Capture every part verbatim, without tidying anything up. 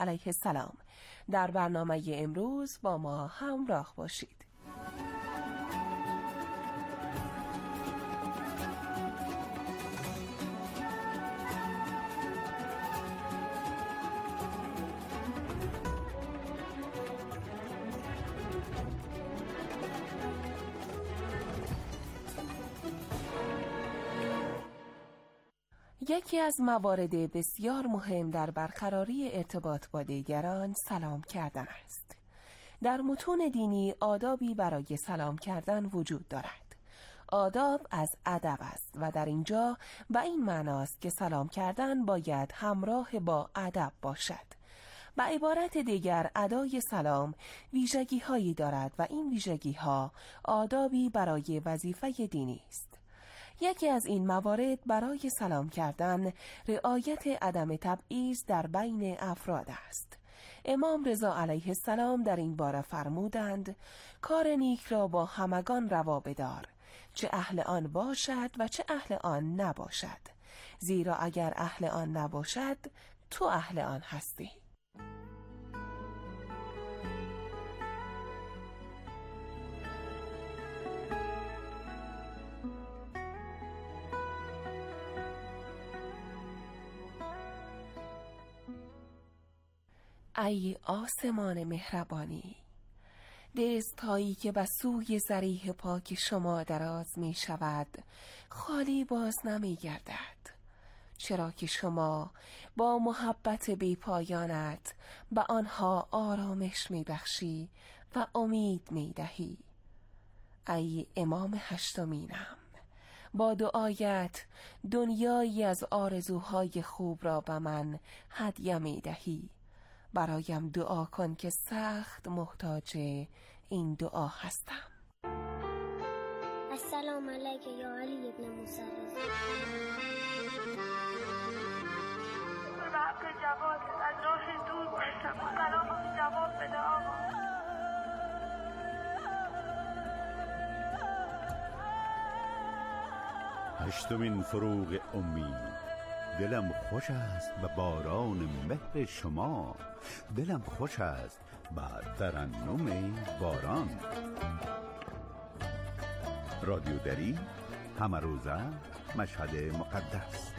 علیه السلام. در برنامه امروز با ما همراه باشید. یکی از موارد بسیار مهم در برقراری ارتباط با دیگران سلام کردن است. در متون دینی آدابی برای سلام کردن وجود دارد. آداب از ادب است و در اینجا به این معناست که سلام کردن باید همراه با ادب باشد. به عبارت دیگر ادای سلام ویژگی هایی دارد و این ویژگی ها آدابی برای وظیفه دینی است. یکی از این موارد برای سلام کردن رعایت عدم تبعیض در بین افراد است. امام رضا علیه السلام در این باره فرمودند کار نیک را با همگان روا بدار، چه اهل آن باشد و چه اهل آن نباشد، زیرا اگر اهل آن نباشد تو اهل آن هستی. ای آسمان مهربانی، دست‌هایی که به سوی ذریح پاک شما دراز می شود خالی باز نمی گردد، چرا که شما با محبت بی پایانت به آنها آرامش می بخشی و امید می دهی. ای امام هشتمینم، با دعایت دنیایی از آرزوهای خوب را به من هدیه می دهی. برایم دعا کن که سخت محتاج این دعا هستم. السلام علیک یا علی ابن موسی رضا. به حق جواد از راه دور باشم، سلام جواد بده آقا. هشتمین فروغ امید. دلم خوش است به باران مهر شما، دلم خوش است به ترنم باران. رادیو دری، همه روزه، مشهد مقدس.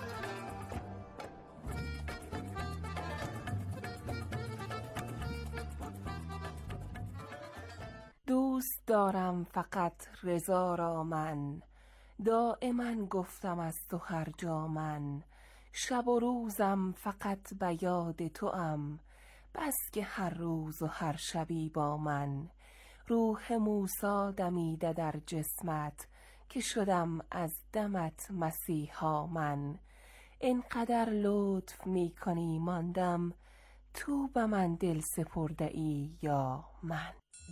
دوست دارم فقط رضا را من، دائما گفتم از تو هر جا من، شب و روزم فقط به یاد تو ام، بس که هر روز و هر شبی با من. روح موسی دمیده در جسمت، که شدم از دمت مسیحا من. اینقدر لطف می کنی ماندم، تو به من دل سپرده ای یا من.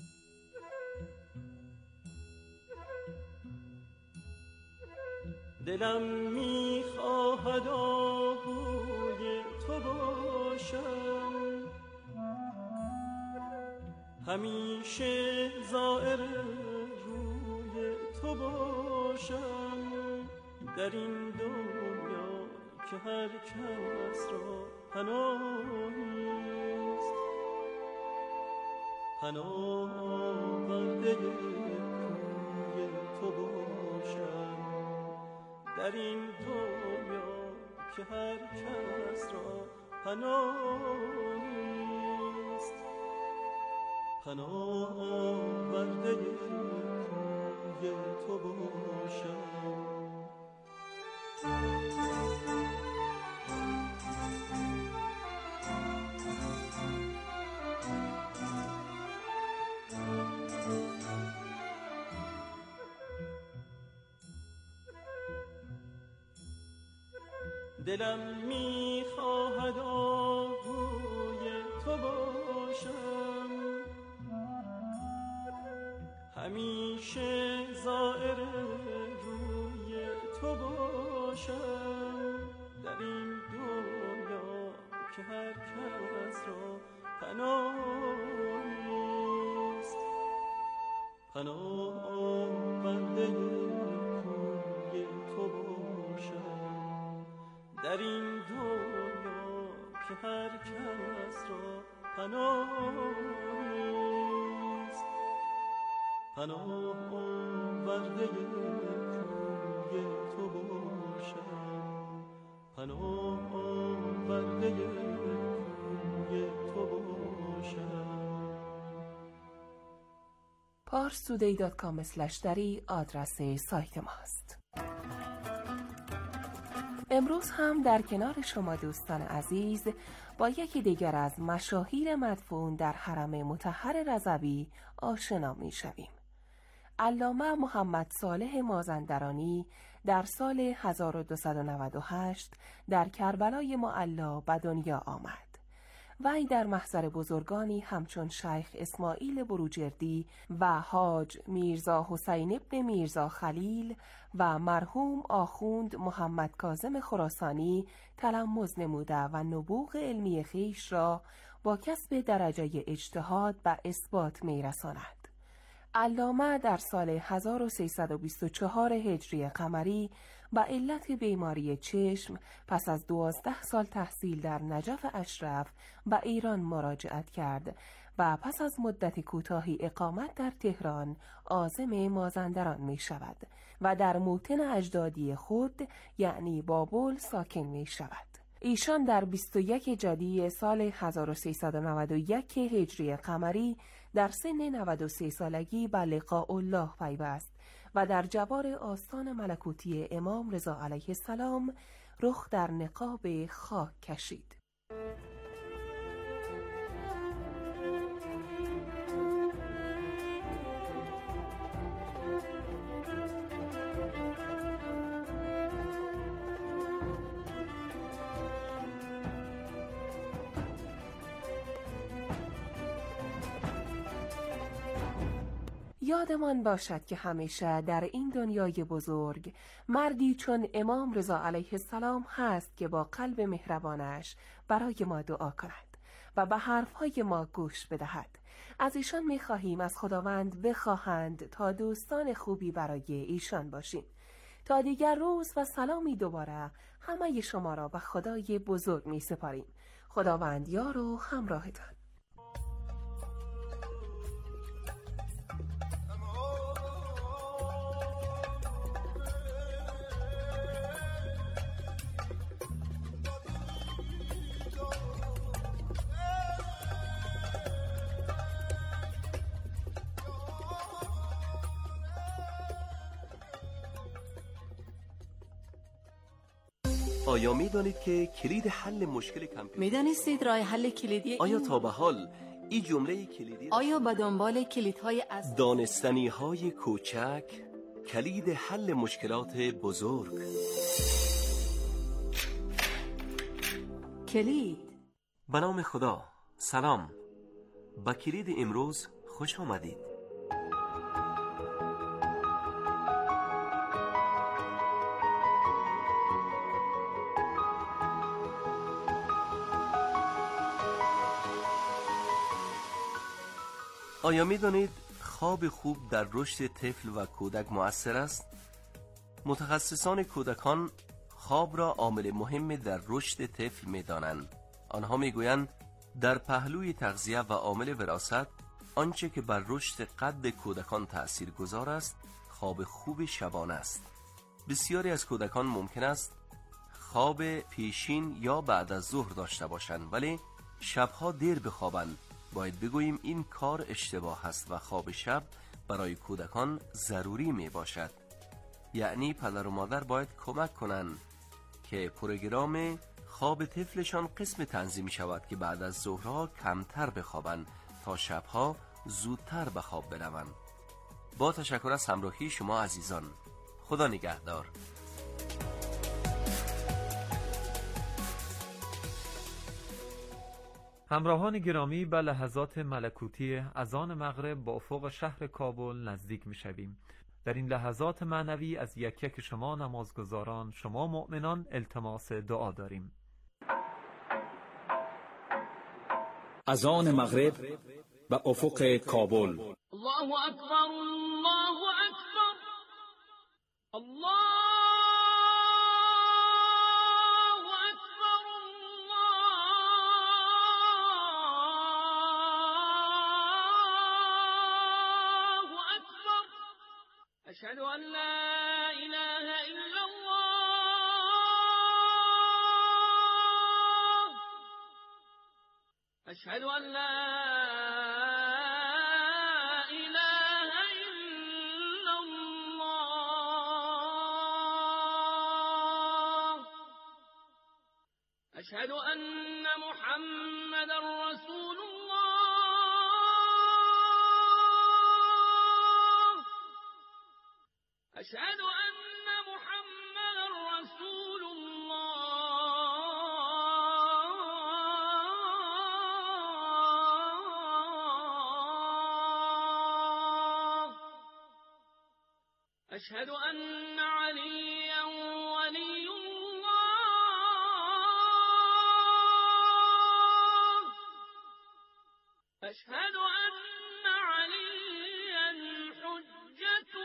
دلم میخواهد آهوی تو باشم، همیشه زائر روی تو باشم. در این دنیا که هر کس را پناهیست، پناه برده روی تو باشم. در این دنیا که هر کس را پناهیست، پناه برده روی تو باشم. دلم میخواهد آهوی تو باشم، همیشه زائر روی تو باشم. در این دنیا که هر کس را پناهیست، پناه برده روی تو باشم. در این دنیا که هر کس را پناهیست، پناه آورده کوی تو باشم، پناه آورده کوی تو باشم. پارس تودی دات کام اسلش دری آدرس سایت ماست. امروز هم در کنار شما دوستان عزیز با یکی دیگر از مشاهیر مدفون در حرم مطهر رضوی آشنا می شویم. علامه محمد صالح مازندرانی در سال هزار و دویست و نود و هشت در کربلای معلی به دنیا آمد. وی در محضر بزرگانی همچون شیخ اسماعیل بروجردی و حاج میرزا حسین ابن میرزا خلیل و مرحوم آخوند محمد کاظم خراسانی تلمذ نموده و نبوغ علمی خویش را با کسب درجه اجتهاد و اثبات میرساند. علامه در سال هزار و سیصد و بیست و چهار هجری قمری به علت بیماری چشم پس از دوازده سال تحصیل در نجف اشرف به ایران مراجعت کرد و پس از مدت کوتاهی اقامت در تهران عازم مازندران می شود و در موطن اجدادی خود یعنی بابل ساکن می شود. ایشان در بیست و یک جدی سال هزار و سیصد و نود و یک هجری قمری در سن نود و سه سالگی به لقاء الله پیوست و در جوار آستان ملکوتی امام رضا علیه السلام رخ در نقاب خاک کشید. یادمان باشد که همیشه در این دنیای بزرگ مردی چون امام رضا علیه السلام هست که با قلب مهربانش برای ما دعا کند و به حرفهای ما گوش بدهد. از ایشان می خواهیم از خداوند بخواهند تا دوستان خوبی برای ایشان باشیم. تا دیگر روز و سلامی دوباره همه شما را به خدای بزرگ می سپاریم. خداوند یار و همراهتان. آیا می دانید که کلید حل مشکل کامپیوتر می دانستید راه حل کلیدی آیا تا به حال این جمله کلیدی آیا به دنبال کلیدهای از دانستنی های کوچک کلید حل مشکلات بزرگ؟ کلید به نام خدا. سلام، با کلید امروز خوش آمدید. آیا می دانید خواب خوب در رشد طفل و کودک مؤثر است؟ متخصصان کودکان خواب را عامل مهم در رشد طفل می دانند. آنها می گویند در پهلوی تغذیه و عامل وراثت آنچه که بر رشد قد کودکان تأثیر گذار است خواب خوب شبانه است. بسیاری از کودکان ممکن است خواب پیشین یا بعد از ظهر داشته باشند ولی شبها دیر بخوابند. باید بگوییم این کار اشتباه است و خواب شب برای کودکان ضروری می باشد. یعنی پدر و مادر باید کمک کنند که پروگرام خواب طفلشان قسم تنظیم شود که بعد از ظهرها کمتر بخوابند تا شبها زودتر به خواب بروند. با تشکر از همراهی شما عزیزان. خدا نگهدار. همراهان گرامی، به لحظات ملکوتی اذان مغرب با افق شهر کابل نزدیک می شویم. در این لحظات معنوی از یک یک شما نمازگزاران، شما مؤمنان التماس دعا داریم. اذان مغرب به افق کابل. الله اکبر، الله اکبر، الله أشهد أن لا إله إلا الله أشهد أن لا إله إلا الله أشهد أن محمدا رسول الله أشهد أن محمدا رسول الله أشهد أن عليا ولي الله أشهد أن عليا حجة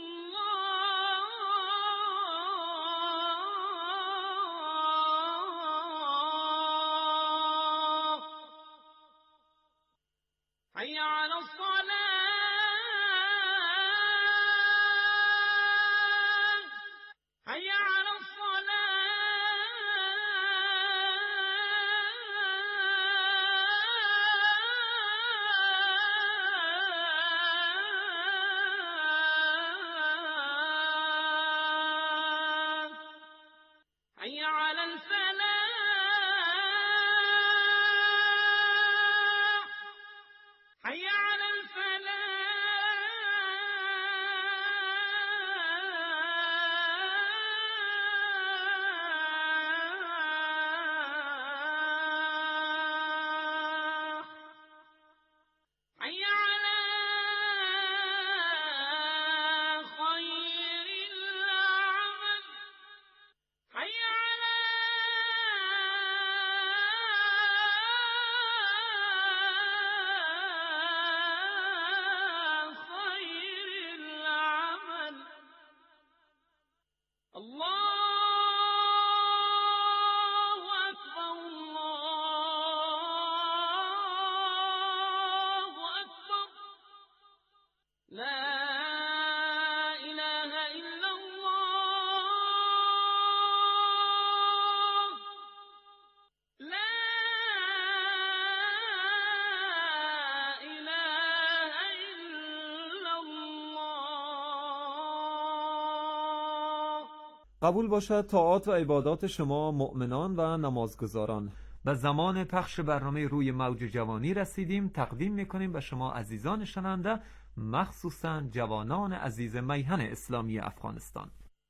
الله حي على الصلاة حي على الصلاة حي على الفلاح حي على الفلاح حي على خير العمل حي على خير العمل الله أكبر الله أكبر لا إله إلا الله لا إله إلا الله. قبول باشد طاعات و عبادات شما مؤمنان و نمازگزاران. به زمان پخش برنامه روی موج جوانی رسیدیم. تقدیم میکنیم به شما عزیزان شنونده، مخصوصا جوانان عزیز میهن اسلامی افغانستان.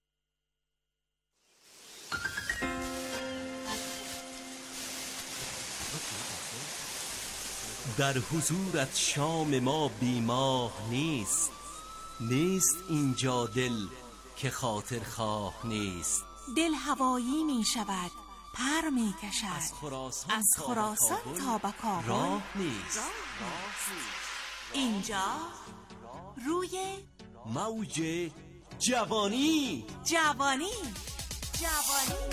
در حضورت شام ما بیماه نیست، نیست اینجا دل که خاطر خواه نیست. دل هوایی می شود، پر می کشد، از خراسان, از خراسان تا به کابل راه نیست. اینجا روی موج جوانی جوانی جوانی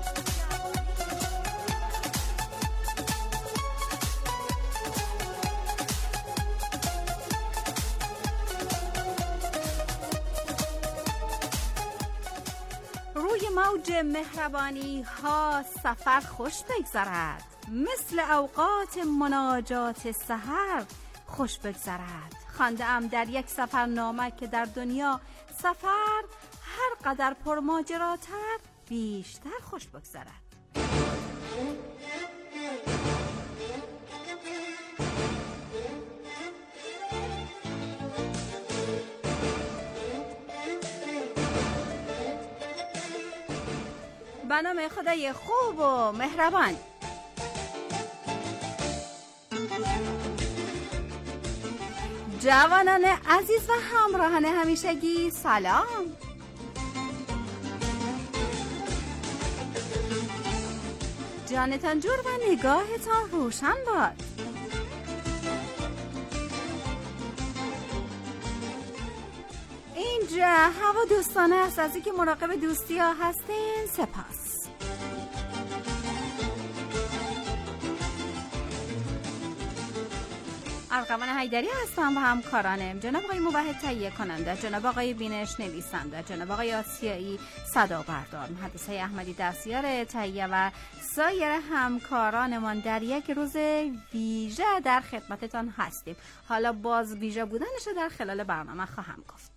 روی موج مهربانی ها سفر خوش بگذرد، مثل اوقات مناجات سحر خوش بگذرد. خوانده ام در یک سفرنامه که در دنیا سفر هر قدر پرماجراتر بیشتر خوش بگذرد. به نام خدای خوب و مهربان. جوانان عزیز و همراهان همیشگی سلام. جانتان جور و نگاهتان روشن باد. اینجا هوا دوستانه است، از اینکه مراقب دوستی ها هستین سپاس. ارغوان حیدری هستم و همکارانم جناب آقای موحد تهیه کننده، جناب آقای بینش نویسنده، جناب آقای آسیایی صدا بردار، مهندس احمدی دستیار تهیه و سایر همکارانمان در یک روز ویژه در خدمتتان هستیم. حالا باز ویژه بودنش در خلال برنامه خواهم گفت.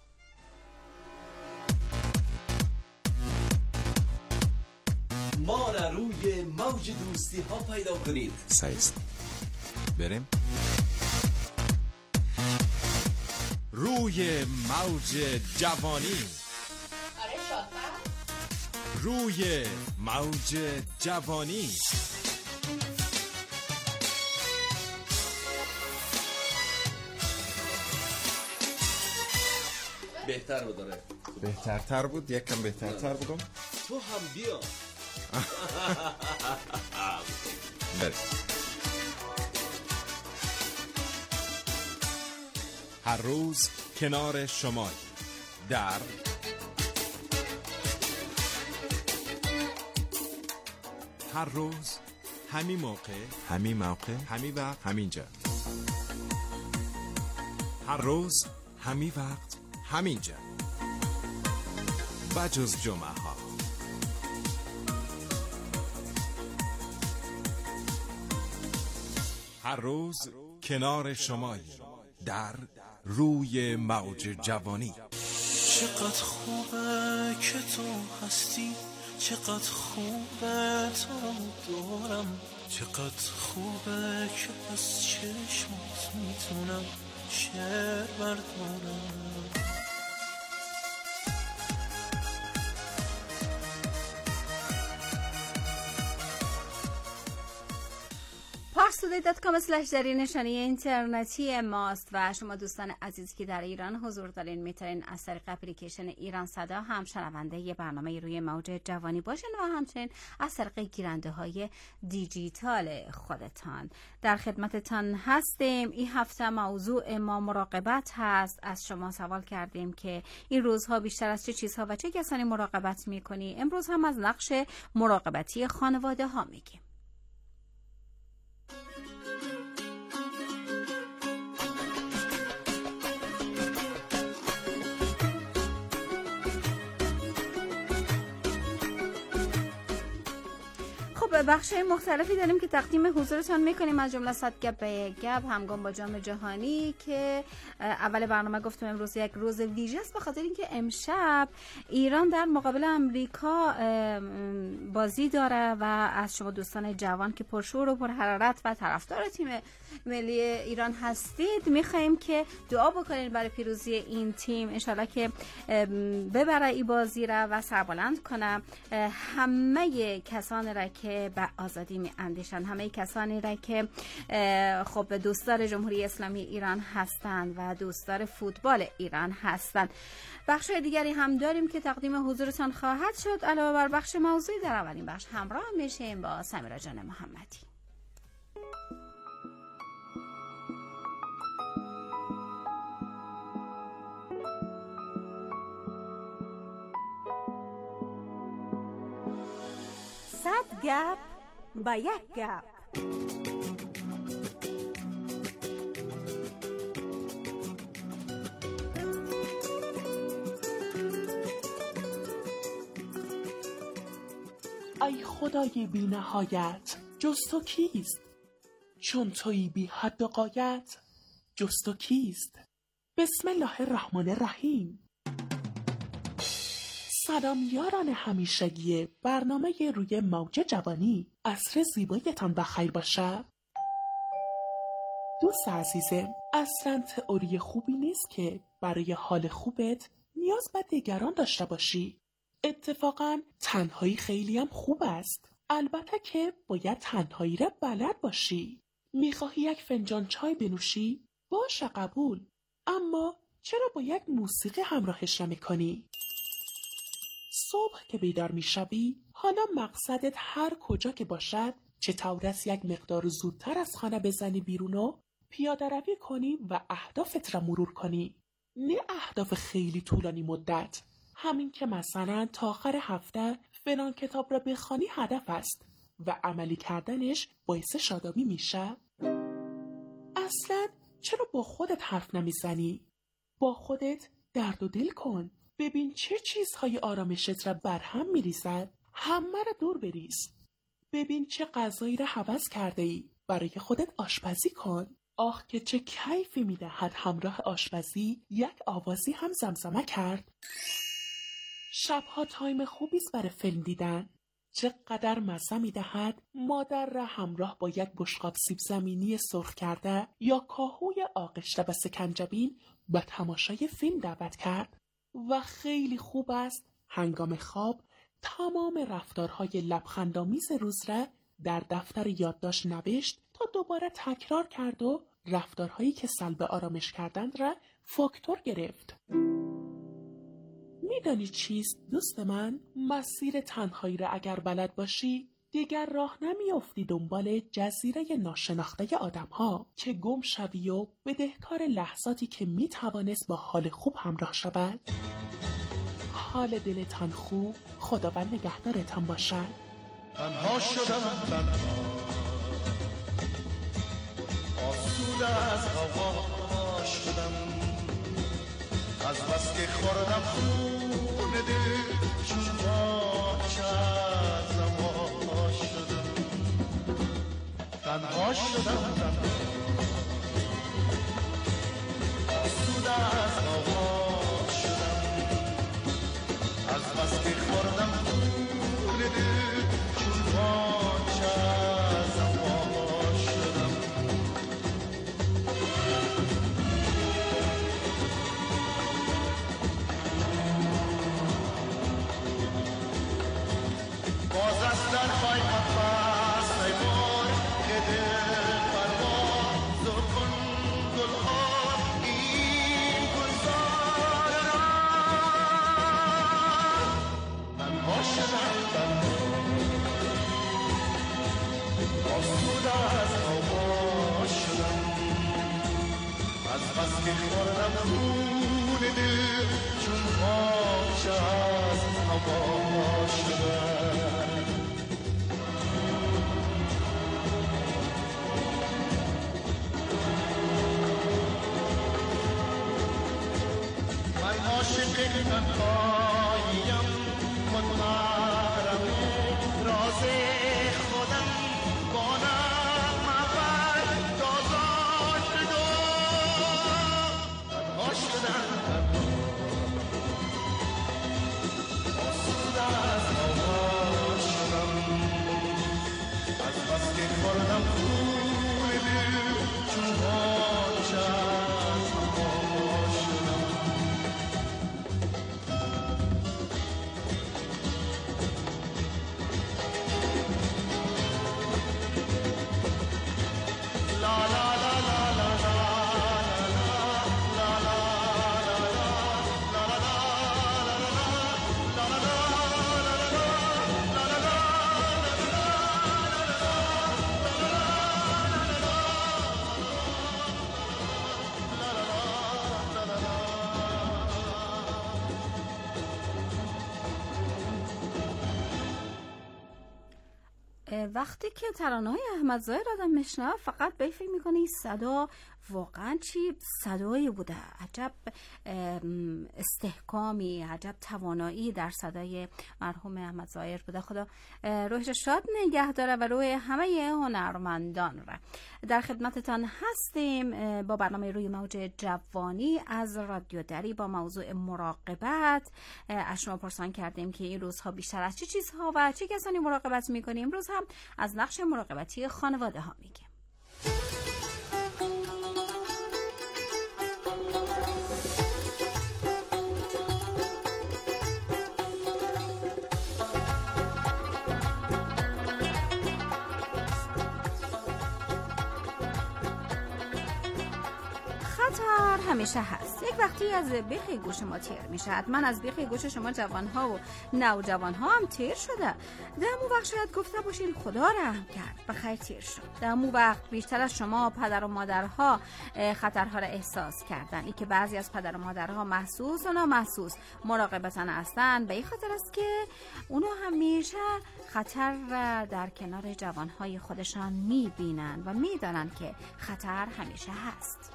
ما را روی موج دوستی ها پیدا کنید. سایست بریم روی موج جوانی. آره شاطر. روی موج جوانی. بهتر رو داره. بهترتر بود، یک کم بهترتر بگم. تو هم بیا. بریم. هر روز کنار شما در هر روز همین موقع همین موقع همین وقت همین جا. هر روز همین وقت همین جا و جز جمعه ها. هر روز کنار شمایی در روی موج جوانی. چقدر خوبه که تو هستی، چقدر خوبه تو دارم، چقدر خوبه که از چشمات میتونم شعر بردارم. پارستودی دات کام اسلش دری نشانی اینترنتی ماست و شما دوستان عزیزی که در ایران حضور دارین میتونین از طریق اپلیکیشن ایران صدا هم شنونده یه برنامه روی موج جوانی باشین و همچنین از طریق گیرنده های دیجیتال خودتان. در خدمتتان هستیم. این هفته موضوع ما مراقبت هست. از شما سوال کردیم که این روزها بیشتر از چه چیزها و چه کسانی مراقبت میکنی؟ امروز هم از نقش مراقبتی خانواده ها میگیم. بخش‌های مختلفی داریم که تقدیم حضورتان میکنیم، از جمله صد گپ به گپ همگام با جام جهانی که اول برنامه گفتم امروز یک روز ویژه است به خاطر اینکه امشب ایران در مقابل امریکا بازی داره و از شما دوستان جوان که پرشور و پرحرارت و طرفدار تیم ملی ایران هستید میخوایم که دعا بکنید برای پیروزی این تیم، انشالله که ببره این بازی را و سربلند کنه همه کسانی را که به آزادی می اندیشن، همه کسانی را که خب دوستدار جمهوری اسلامی ایران هستند و دوستدار فوتبال ایران هستند. بخش دیگری هم داریم که تقدیم حضورتان خواهد شد. علاوه بر بخش موضوعی در اولین بخش همراه میشیم با سمیرا جان محمدی. صد گپ با یک گپ. ای خدای بی نهایت جز تو کیست؟ چون تویی بی حد و غایت جز تو کیست؟ بسم الله الرحمن الرحیم. سلام یاران همیشگی برنامه روی موج جوانی، عصر زیبایتان بخیر باشه. دوست عزیزم، اصلا تئوری خوبی نیست که برای حال خوبت نیاز به دیگران داشته باشی. اتفاقا تنهایی خیلی هم خوب است، البته که باید تنهایی را بلد باشی. میخواهی یک فنجان چای بنوشی؟ باشه قبول، اما چرا با یک موسیقی همراهش را میکنی؟ صبح که بیدار میشوی، حالا مقصدت هر کجا که باشد چطور است یک مقدار زودتر از خانه بزنی بیرون و پیاده روی کنی و اهدافت را مرور کنی، نه اهداف خیلی طولانی مدت. همین که مثلا تا آخر هفته فلان کتاب را بخوانی هدف است و عملی کردنش باعث شادابی میشه. اصلا چرا با خودت حرف نمیزنی؟ با خودت درد و دل کن. ببین چه چیزهای آرامشت را برهم میریزد. همه را دور بریز. ببین چه غذایی را هوس کرده ای. برای خودت آشپزی کن. آخ که چه کیفی میدهد همراه آشپزی یک آوازی هم زمزمه کرد. شبها تایم خوبیست برای فیلم دیدن. چقدر مزه میدهد مادر را همراه با یک بشقاب سیب زمینی سرخ کرده یا کاهوی آغشته و سکنجبین به تماشای فیلم دعوت کرد. و خیلی خوب است هنگام خواب تمام رفتارهای لبخندآمیز روز را در دفتر یادداشت نوشت تا دوباره تکرار کرد و رفتارهایی که سلب آرامش کردند را فاکتور گرفت. میدانی چیست دوست من؟ مسیر تنهایی را اگر بلد باشی دیگر راه نمیافتی دنبال جزیره ناشناخته آدم ها که گم شوی و بدهکار لحظاتی که میتوانست با حال خوب همراه شود. حال دلتان خوب، خداوند نگهدارتان باشد. تنها شدم تنها آسوده از هوا شدم از بس که خوردم خون دل چون باچه از هوا شدم تنها شدم تنها آسوده از هوا شدم از بس که خوردم خون دل چون باچه از هوا شدم باز از در پای قفص نیمار که دل پرواز کن گلها این گلزار را تنها شدم تنها آسوده از هوا شدم از بس که خوردم خون دل چون باچه از هوا شدم من عاشق تنهاییم خودمحرم راز خودم با نغمه پردازان شدم تنها شدم آسوده از هوا شدم از بس که خوردم خون دل چون باچه از هوا شدم وقتی که ترانه‌های احمد ظاهر آدم میشنوه فقط به فکر میکنه این صدا واقعا چی صدایی بوده، عجب استحکامی، عجب توانایی در صدای مرحوم احمد ظاهر بوده. خدا روحش شاد نگه داره و روح همه هنرمندان را. در خدمتتان هستیم با برنامه روی موج جوانی از رادیو دری با موضوع مراقبت. از شما پرسان کردیم که این روزها بیشتر از چه چیزها و چه کسانی مراقبت میکنیم. امروز هم از نقش مراقبتی خانواده ها میگیم. خطر همیشه هست. یک وقتی از بیخ گوش ما تیر میشه، حتما از بیخ گوش شما جوانها و نوجوانها هم تیر شده. در اون وقت شاید گفته باشین خدا رحم کرد، بخیر تیر شد. در اون وقت بیشتر از شما پدر و مادرها خطرها را احساس کردن. ای که بعضی از پدر و مادرها محسوس و نامحسوس مراقبتن هستن، به این خاطر است که اونو همیشه خطر را در کنار جوانهای خودشان میبینن و میدانن که خطر همیشه هست.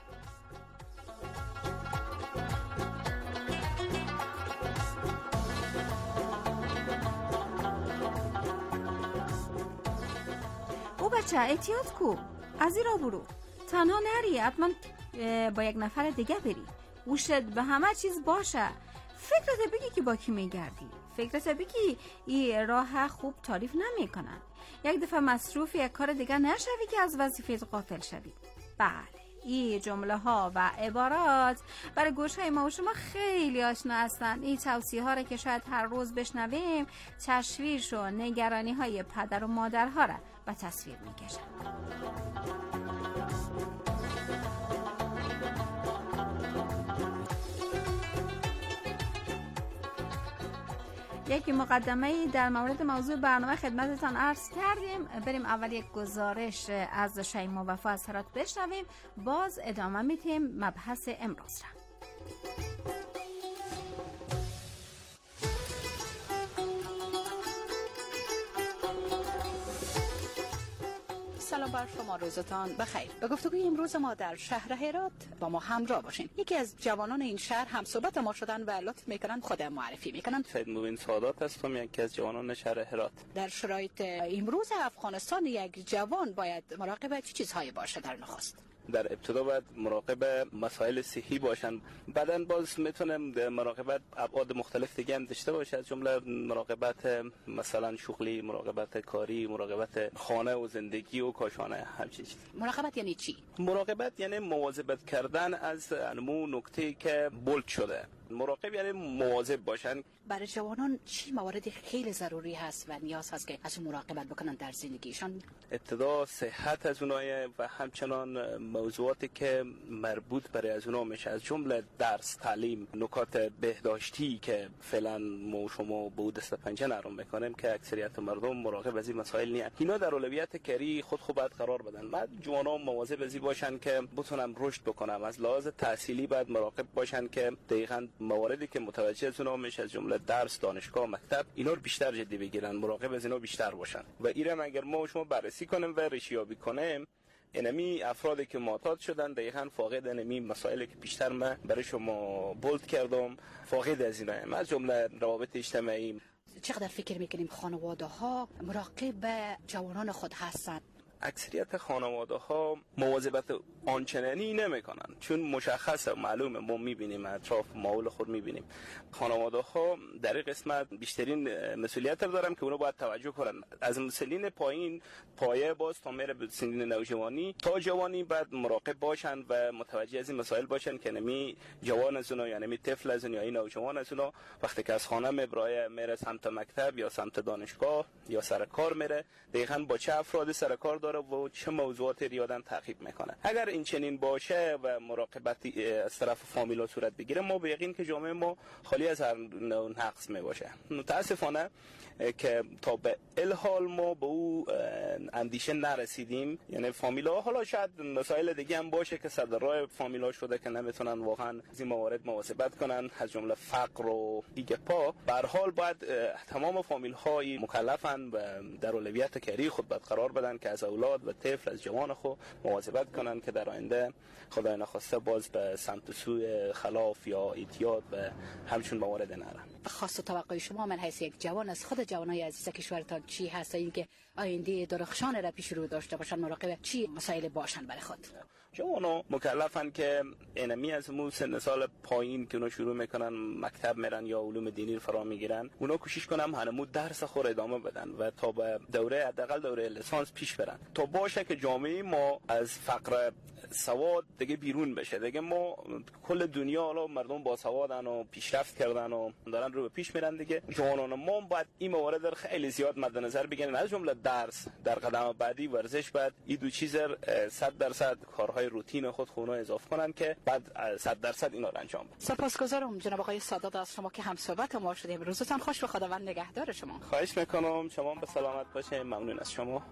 او بچه احتیاط کو، از این را برو، تنها نری، حتما با یک نفر دیگه بری، گوشت به همه چیز باشه. فکرت بگی که با کی میگردی، فکرت بگی این راه خوب تعریف نمی کنن. یک دفعه مصروف یک کار دیگه نشوی که از وظیفه غافل شوی. بله، این جمله ها و عبارات برای گوش های ما و شما خیلی آشنا هستن. این توصیه ها را که شاید هر روز بشنویم تشویش و نگرانی های پدر و مادرها را به تصویر می کشن. یکی مقدمه در مورد موضوع برنامه خدمتتان عرض کردیم. بریم اول یک گزارش از شیما وفا از هرات بشنویم، باز ادامه میدیم مبحث امروز را. سلام بر شما، روزتان بخیر. به گفتگوی امروز ما در شهر هرات با ما همراه باشین. یکی از جوانان این شهر هم صحبت ما شدن و لطف میکنن خود معرفی میکنن. سید مبین سادات هستم، یکی از جوانان شهر هرات. در شرایط امروز افغانستان یک جوان باید مراقب چه چیزهایی باشه؟ در نخست در ابتدا باید مراقب مسائل صحی باشن، بعدن باز میتونه مراقبت ابعاد مختلف دیگه هم داشته باشه، از جمله مراقبت مثلا شغلی، مراقبت کاری، مراقبت خانه و زندگی و کاشانه، همچین چیز. مراقبت یعنی چی؟ مراقبت یعنی مواظبت کردن از انمو نکته که بولد شده. مراقب یعنی مواظب باشن. برای جوانان چی مواردی خیلی ضروری هست و نیاز هست که از مراقبت بکنن در زندگیشان؟ ابتدا صحت از اونها و همچنان موضوعاتی که مربوط برای از اونها میشه، از جمله درس، تعلیم، نکات بهداشتی که فعلا ما شما به اون دست پنجه نرم میکنیم که اکثریت مردم مراقب از این مسائل نیست. اینا در اولویت کری خود خوب باید قرار بدن. بعد جوانان مواظب از این باشن که بتونن رشد بکنن. از لحاظ تحصیلی باید مراقب باشن که دقیقاً مواردی که متوجه از اونها میشه، از جمله درس، دانشگاه، مکتب، اینا رو بیشتر جدی بگیرن، مراقب از اینا بیشتر باشن. و ایران اگر ما شما بررسی کنیم و ریشیابی کنیم، انمی افرادی که معتاد شدن دقیقاً فاقد انمی مسائلی که بیشتر من برای شما بولد کردم، فاقد از اینا، از جمله روابط اجتماعی. چقدر فکر میکنیم خانواده ها مراقب جوانان خود هستند؟ اکثریت خانواده ها مواظبت آنچنانی نمی کنن، چون مشخصه، معلومه، ما میبینیم اطراف ماحول خود میبینیم. خانواده ها در این قسمت بیشترین مسئولیت رو دارن که اونا باید توجه کنن. از مسنین پایین پایه باز تا میره به سنین نوجوانی تا جوانی بعد مراقب باشن و متوجه از این مسائل باشن که نمی جوان از اونا، یعنی طفل از اونا یا نوجوان از اونا وقتی که از خانه میبره میره سمت مکتب یا سمت دانشگاه یا سر کار میره، دقیقاً با چه افرادی سر کار داره و چه موضوعات ریادن تعقیب میکنه. اگر این چنین باشه و مراقبتی از طرف فامیلا صورت بگیره، ما به یقین که جامعه ما خالی از هر نقص میباشه. متاسفانه که تا به الحال ما به او اندیشه نرسیدیم. یعنی فامیلا، حالا شاید مسائل دیگه هم باشه که صدر راه فامیلا شده که نمیتونن واقعا از این موارد مواظبت کنن، از جمله فقر و دیگه پا. به هر حال باید تمام فامیل های مکلفن و در اولویت کری خود باید قرار بدن که از اولاد و طفل، از جوان خود مواظبت کنن که در آینده خدای نخواسته باز به سمت سوی خلاف یا اعتیاد و همچون موارد نرن. خاص توقع شما من حیث یک جوان از خود جوانای عزیز کشورتان چی هست؟ اینکه آینده درخشان را پیش رو داشته باشن، مراقب چی مسائل باشن برای خود؟ جوانا مکلفن که انمی از مو سن سال پایین که اونا شروع میکنن مکتب میرن یا علوم دینی فرا میگیرن، اونا کوشش کنن هنمو درس خور ادامه بدن و تا به دوره حداقل دوره لیسانس پیش برن، تا باشه که جامعه ما از فقر سواد دیگه بیرون بشه. دیگه ما کل دنیا حالا مردم با سوادن و پیشرفت کردن و دارن رو به پیش میرن دیگه. جوانان ما باید این موارد رو خیلی زیاد مد نظر بگیرن، از جمله درس، در قدم بعدی ورزش، بعد این دو چیز صد درصد کارهای روتین خود خونه اضافه کنن که بعد صد درصد اینا رو انجام بدن. سپاسگزارم جناب آقای سادات از شما که همصحبت ما شدید. روزتان خوش، به خداوند نگهدار شما. خواهش میکنم، شما به سلامت باشید. ممنون از شما.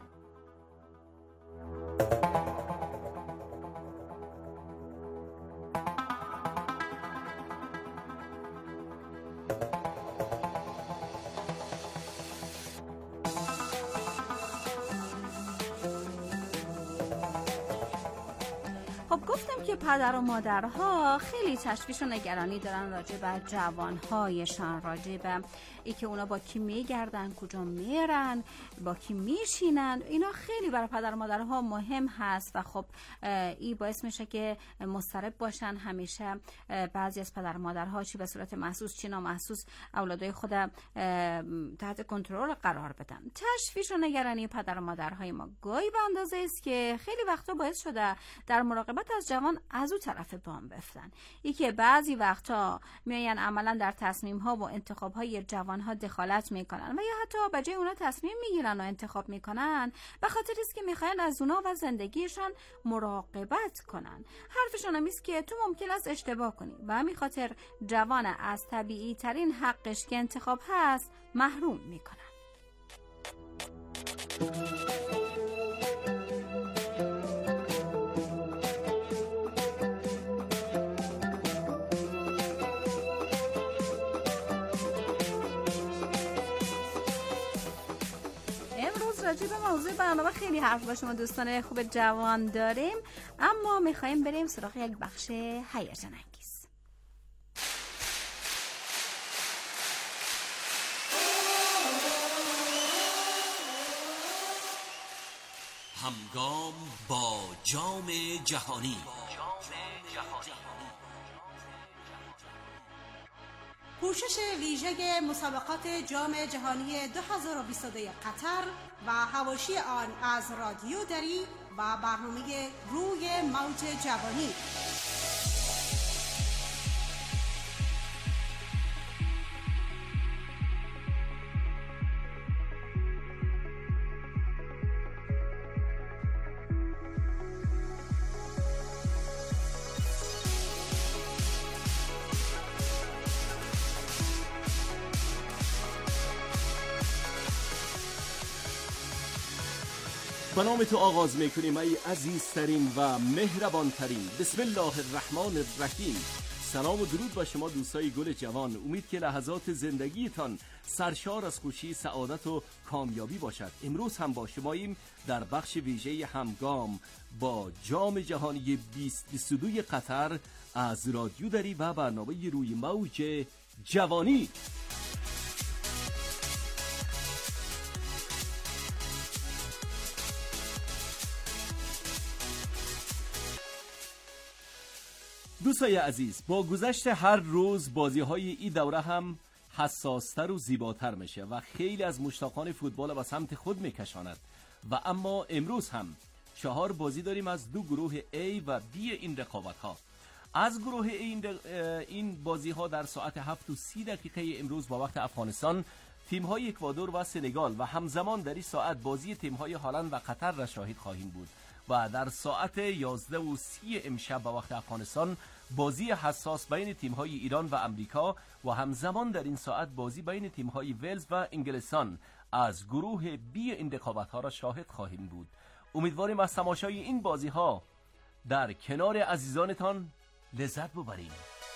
خب گفتم که پدر و مادرها خیلی تشویش و نگرانی دارن راجع به جوانهایشان، راجع به ای که اونا با کی میگردن، کجا میرن، با کی میشینن. اینا خیلی برای پدر و مادرها مهم هست و خب این باعث میشه که مضطرب باشن. همیشه بعضی از پدر و مادرها چی به صورت محسوس چی نامحسوس اولادای خود تحت کنترل قرار بدن. تشویش و نگرانی پدر و مادرهای ما گاهی به اندازه است که خیلی وقتا باعث شده در مراقبت از جوان از او طرف بام بفتن. ای که بعضی وقتا میاین عملا در تصمیم ها و انتخاب های جوان ها دخالت میکنن و یا حتی به جای اونا تصمیم میگیرن و انتخاب میکنن به خاطر است که میخواین از اونا و زندگیشان مراقبت کنن. حرفشون هم است که تو ممکن است اشتباه کنی و همین خاطر جوان از طبیعی ترین حقش که انتخاب هست محروم میکنن. راجع به موضوع برنامه خیلی حرف با شما دوستان خوب جوان داریم، اما میخوایم بریم سراغ یک بخش هیجان انگیز. همگام با جام جهانی. پوشش ویژه مسابقات جام جهانی دو هزار و بیست و دو قطر و حواشی آن از رادیو دری و برنامه روی موج جوانی. به نام تو آغاز میکنیم ای عزیزترین و مهربانترین. بسم الله الرحمن الرحیم. سلام و درود با شما دوستای گل جوان. امید که لحظات زندگیتان سرشار از خوشی، سعادت و کامیابی باشد. امروز هم با شماییم در بخش ویژه همگام با جام جهانی بیست بیست و دو قطر از رادیو دری و برنامه روی موج جوانی. دوستای عزیز، با گذشت هر روز بازی‌های این دوره هم حساستر و زیباتر میشه و خیلی از مشتاقان فوتبال به سمت خود میکشاند. و اما امروز هم چهار بازی داریم از دو گروه A و B این رقابت‌ها. از گروه A این, این بازی‌ها در ساعت هفت و سی دقیقه امروز با وقت افغانستان تیم‌های اکوادور و سنگال و همزمان در این ساعت بازی تیم‌های هلند و قطر را شاهد خواهیم بود. و در ساعت یازده و سی امشب با وقت افغانستان بازی حساس بین تیم‌های ایران و امریکا و همزمان در این ساعت بازی بین تیم‌های ولز و انگلستان از گروه بی این رقابت‌ها را شاهد خواهیم بود. امیدواریم از تماشای این بازی‌ها در کنار عزیزانتان لذت ببریم.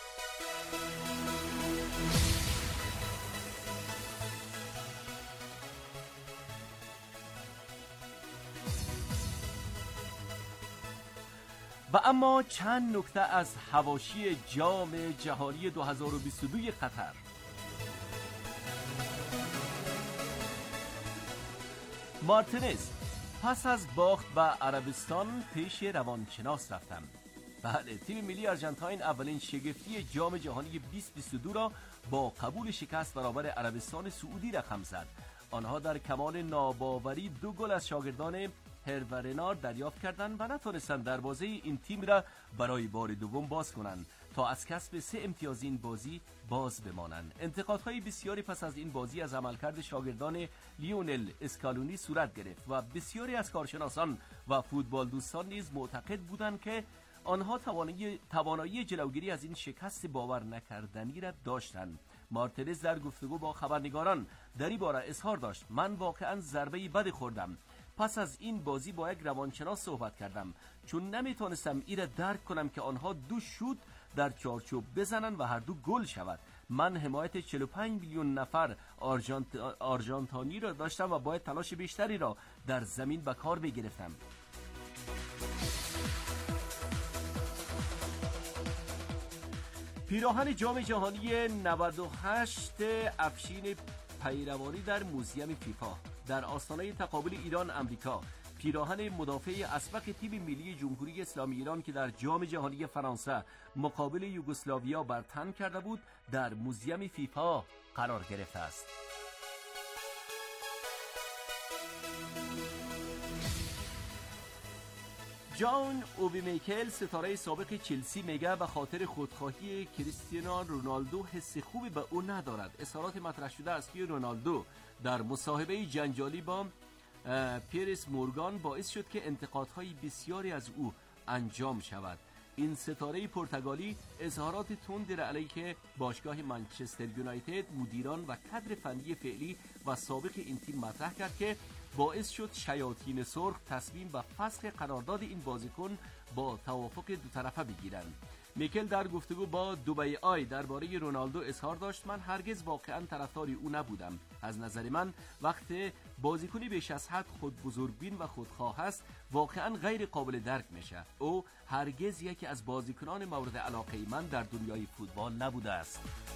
و اما چند نکته از حواشی جام جهانی دو هزار و بیست و دو قطر. مارتینز پس از باخت به عربستان پیش روانشناس رفتم. بله، تیم ملی آرژانتین اولین شگفتی جام جهانی بیست بیست و دو را با قبول شکست برابر عربستان سعودی رقم زد. آنها در کمال ناباوری دو گل از شاگردان هرو رنار دریافت کردند و نتونستند دروازه این تیم را برای بار دوم باز کنند تا از کسب سه امتیاز این بازی باز بمانند. انتقادهای بسیاری پس از این بازی از عملکرد شاگردان لیونل اسکالونی صورت گرفت و بسیاری از کارشناسان و فوتبال دوستان نیز معتقد بودند که آنها توانایی توانایی جلوگیری از این شکست باور نکردنی را داشتند. مارتینز در گفتگو با خبرنگاران در این باره اظهار داشت: من واقعا ضربه بدی خوردم. پس از این بازی با یک روانشناس صحبت کردم چون نمیتونستم این را درک کنم که آنها دو شوت در چارچوب بزنن و هر دو گل شود. من حمایت چهل و پنج میلیون نفر آرژانت... آرژانتینی را داشتم و باید تلاش بیشتری را در زمین به کار بگرفتم. پیراهن جام جهانی نود و هشت افشین پیروانی در موزیم فیفا در آستانه تقابل ایران امریکا. پیراهن مدافع اسبق تیم ملی جمهوری اسلامی ایران که در جام جهانی فرانسه مقابل یوگسلاویا بر تن کرده بود در موزیم فیفا قرار گرفته است. جان اوبی میکل ستاره سابق چلسی میگه به خاطر خودخواهی کریستیانو رونالدو حس خوبی به او ندارد. اظهارات مطرح شده از سوی رونالدو در مصاحبه جنجالی با پیرس مورگان باعث شد که انتقادهای بسیاری از او انجام شود. این ستاره پرتغالی اظهارات تند را علیه باشگاه منچستر یونایتد، مدیران و کادر فنی فعلی و سابق این تیم مطرح کرد که باعث شد شیاطین سرخ تصمیم به فسخ قرارداد این بازیکن با توافق دو طرفه بگیرند. میکل در گفتگو با دبی آی درباره رونالدو اظهار داشت: من هرگز واقعا طرفدار او نبودم. از نظر من وقتی بازیکنی بیش از حد خود بزرگبین و خودخواه است واقعا غیر قابل درک میشه. او هرگز یکی از بازیکنان مورد علاقه من در دنیای فوتبال نبوده است.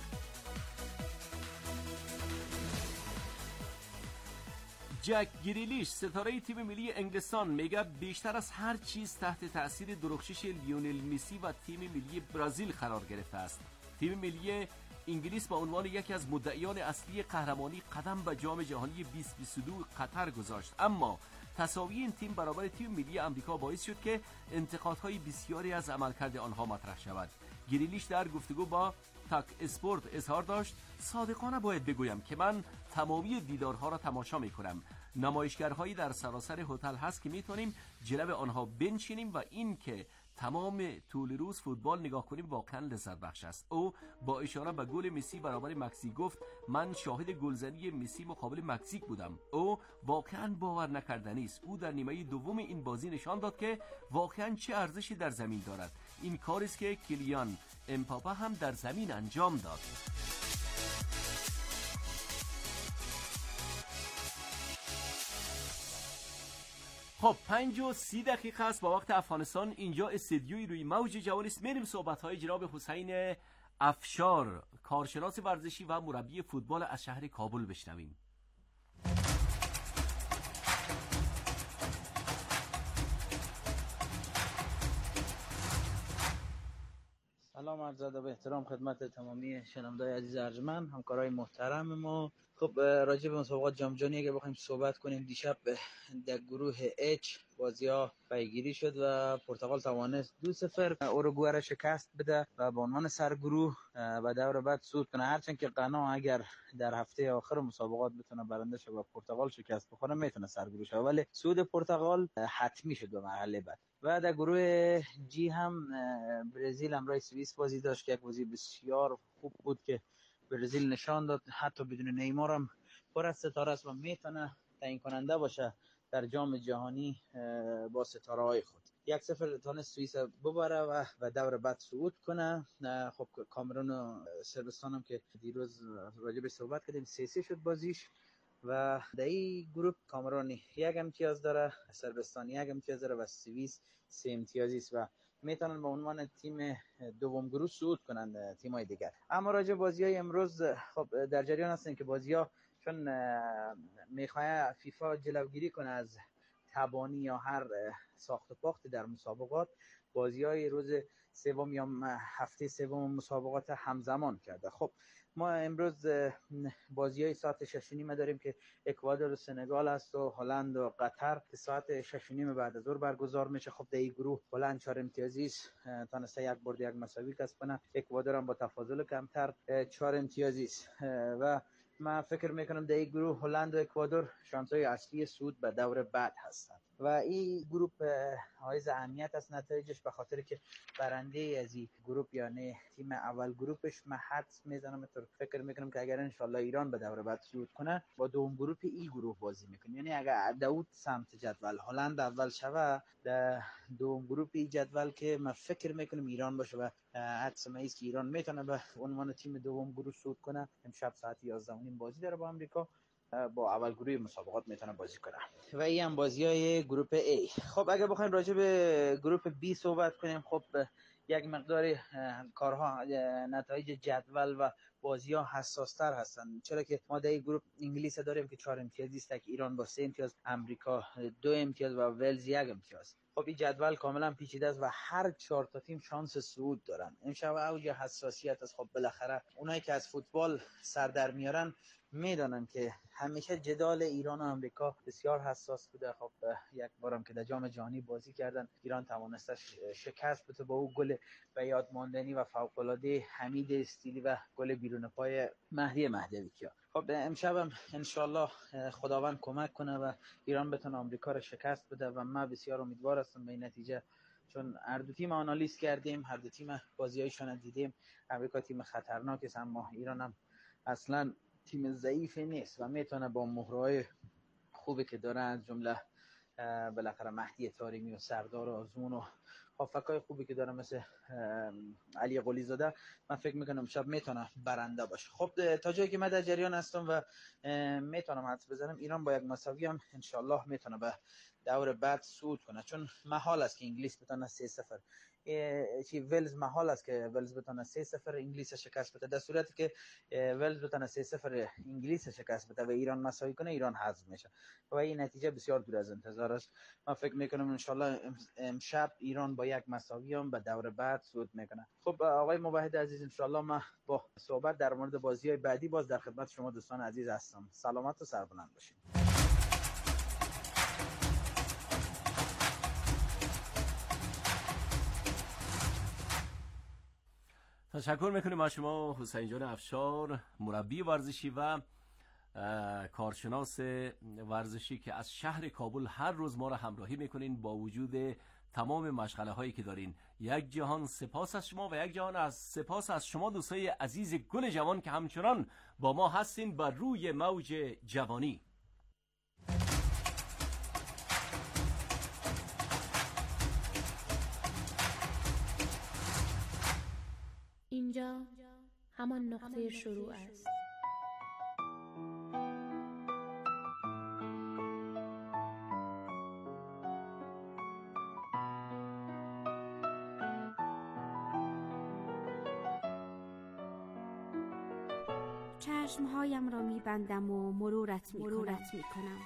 جک گریلیش ستاره تیم ملی انگلستان میگه بیشتر از هر چیز تحت تأثیر درخشش لیونل مسی و تیم ملی برزیل قرار گرفته است. تیم ملی انگلیس با عنوان یکی از مدعیان اصلی قهرمانی قدم به جام جهانی بیست و بیست و دو قطر گذاشت، اما تساوی این تیم برابر تیم ملی آمریکا باعث شد که انتقادهای بسیاری از عملکرد آنها مطرح شود. گریلیش در گفتگو با تاک اسپورت اظهار داشت: صادقانه باید بگویم که من تمامی دیدارها را تماشا میکنم. نمایشگرهایی در سراسر هتل هست که میتونیم جلب آنها بنشینیم و این که تمام طول روز فوتبال نگاه کنیم واقعا لذت بخش است. او با اشاره به گل مسی برابر مکزیک گفت: من شاهد گلزنی مسی مقابل مکزیک بودم. او واقعا باور نکردنی است. او در نیمه دوم این بازی نشان داد که واقعا چه ارزشی در زمین دارد. این کاری است که کیلیان امباپه هم در زمین انجام داد. خب پنج و سی دقیقه است با وقت افغانستان. اینجا استدیوی روی موج جوان است. میریم صحبت های جناب حسین افشار، کارشناس ورزشی و مربی فوتبال از شهر کابل بشنویم. سلام عرض ادب و احترام خدمت تمامی شنوندگان عزیز ارجمند، همکارای محترم ما. خب راجع به مسابقات جام جهانی اگه بخوایم صحبت کنیم، دیشب در گروه اچ بازی‌ها پیگیری شد و پرتغال توانست دو صفر اوروگوئه را شکست بده و به عنوان سرگروه و دور بعد صعود کنه. هرچند که غنا اگر در هفته آخر مسابقات بتونه برنده شه و پرتغال شکست بخوره میتونه سرگروه شه، ولی صعود پرتغال حتمی شد به مرحله بعد. و در گروه جی هم برزیل همراه سوئیس بازی داشت که یک بازی بسیار خوب بود که برزیل نشان داد حتی بدون نیمار هم پر از ستاره است و میتونه تعیین کننده باشه در جام جهانی با ستاره های خود. یک صفر تونست سوئیس ببره و و دور بعد صعود کنه. خب کامرون و صربستان هم که دیروز راجع به صحبت کردیم سه سه شد بازیش و در این گروه کامرون یک امتیاز داره، صربستان یک امتیاز داره و سوئیس سه امتیازی است و میتونن به عنوان تیم دوم گروه صعود کنند تیم‌های دیگر. اما راجع بازی‌های امروز خب در جریان هستن که بازی‌ها چون میخواد فیفا جلوگیری کنه از تبانی یا هر ساخت و پاخت در مسابقات، بازی‌های روز سوم یا هفته سوم مسابقات همزمان کرده. خب ما امروز بازی‌های ساعت شش و نیم داریم که اکوادور و سنگال است و هلند و قطر که ساعت شش و نیم بعد از ظهر برگزار میشه. خب در این گروه هلند چهار امتیازی است، تونسته یک برد یک مساوی کسب کنه. اکوادور هم با تفاضل کمتر چهار امتیازی است و من فکر میکنم در این گروه هلند و اکوادور شانس‌های اصلی صعود به دور بعد هستند و این گروه حائز اهمیت است نتایجش، به خاطر که برنده از این گروه یعنی تیم اول گروهش من حدس میزنم تو فکر میکنم که اگر انشالله ایران به دور بعد صعود کنه با دوم گروه این گروه بازی میکنه. یعنی اگر داوود سمت جدول هلند اول شوه در دوم گروه این جدول که من فکر میکنم ایران باشه و حدس من است که ایران میتونه به عنوان تیم دوم گروه صعود کنه. امشب ساعت یازده و نیم بازی داره با آمریکا، با اول گروه مسابقات میتونه بازی کنه و این هم بازی‌های گروه A. خب اگه بخوایم راجع به گروه B صحبت کنیم، خب یک مقدار کارها نتایج جدول و بازی‌ها حساس‌تر هستن، چرا که ما در این گروه انگلیس داریم که چهار امتیازی است، که ایران با سه امتیاز، امریکا دو امتیاز و ولز یک امتیاز. خب این جدول کاملا پیچیده است و هر چهار تا تیم شانس صعود دارن. امشب اوج حساسیت است. خب بالاخره اونایی که از فوتبال سر در میارن میدونن که همیشه جدال ایران و امریکا بسیار حساس بوده. خب یک بارم که در جام جهانی بازی کردن ایران توانسته شکست بده با او گل به یاد ماندنی و فوق‌العاده حمید استیلی و گل بیرون پای مهدی مهدوی کیا. خب امشب هم انشالله خداوند کمک کنه و ایران بتونه آمریکا را شکست بده و من بسیار امیدوار هستم به این نتیجه، چون هر دو تیم آنالیز کردیم، هر دو تیم بازی‌هایشون دیدیم. امریکا تیم خطرناکی است، اما ایران هم اصلا تیم ضعیفی نیست و میتونه با مهرهای خوبی که داره، از جمله بالاخره مهدی طارمی و سردار آزمون و هافکای خوبی که داره مثل علی قلی زاده، من فکر میکنم شب میتونه برنده باشه. خب تا جایی که من در جریان هستم و میتونم حدس بزنم ایران با یک مساوی هم انشالله میتونه به دور بعد صعود کنه، چون محال است که انگلیس بتونه سه صفر چی ولز محال است که ولز بتونه سه صفر انگلیس شکست بده. در صورتی که ولز بتونه سه صفر انگلیس شکست بده و ایران مساوی کنه، ایران حذف میشه و این نتیجه بسیار دور از انتظار است. من فکر میکنم انشالله امشب ایران با یک مساوی هم به دور بعد صعود میکنه. خب آقای موحد عزیز، انشالله ما با صحبت در مورد بازی‌های بعدی باز در خدمت شما دوستان عزیز هستم. سلامت و سربلند باشید. تشکر میکنیم از شما حسین جان افشار، مربی ورزشی و کارشناس ورزشی که از شهر کابل هر روز ما را همراهی میکنین با وجود تمام مشغله هایی که دارین. یک جهان سپاس از شما و یک جهان از سپاس از شما دوستای عزیز گل جوان که همچنان با ما هستین بر روی موج جوانی. اینجا همان نقطه شروع است. چشمهایم را میبندم و مرورت مرورت میکنم.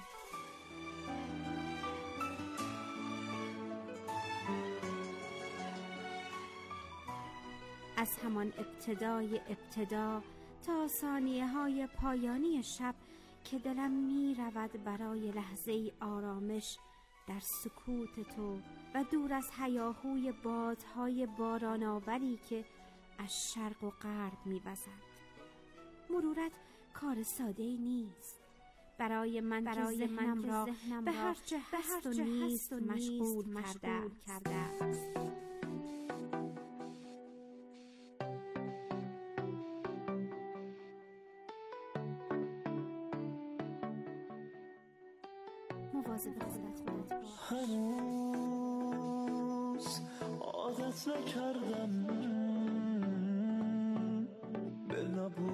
از همان ابتدای ابتدا تا ثانیه های پایانی شب که دلم می رود برای لحظه ای آرامش در سکوت تو و دور از هیاهوی بادهای باران آوری که از شرق و غرب می وزند. مرورت کار ساده ای نیست. برای من برای که ذهنم را به هر چه هست و نیست مشغول کرده است. هنوز عادت نکردم به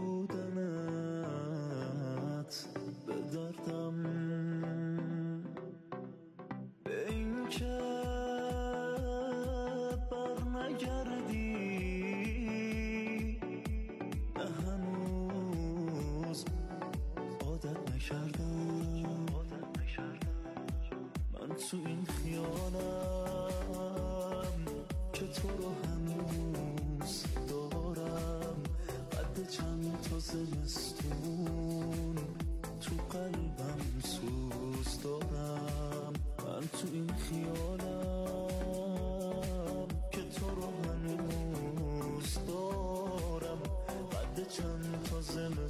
نبودنت، به دردم، به این که بر نگردی. نه هنوز عادت نکردم من تو این خیالم که تو رو هنوز زمستون تو قلبم سوز دارم. من تو این خیالم که تو رو هنوز دارم. قد چند تا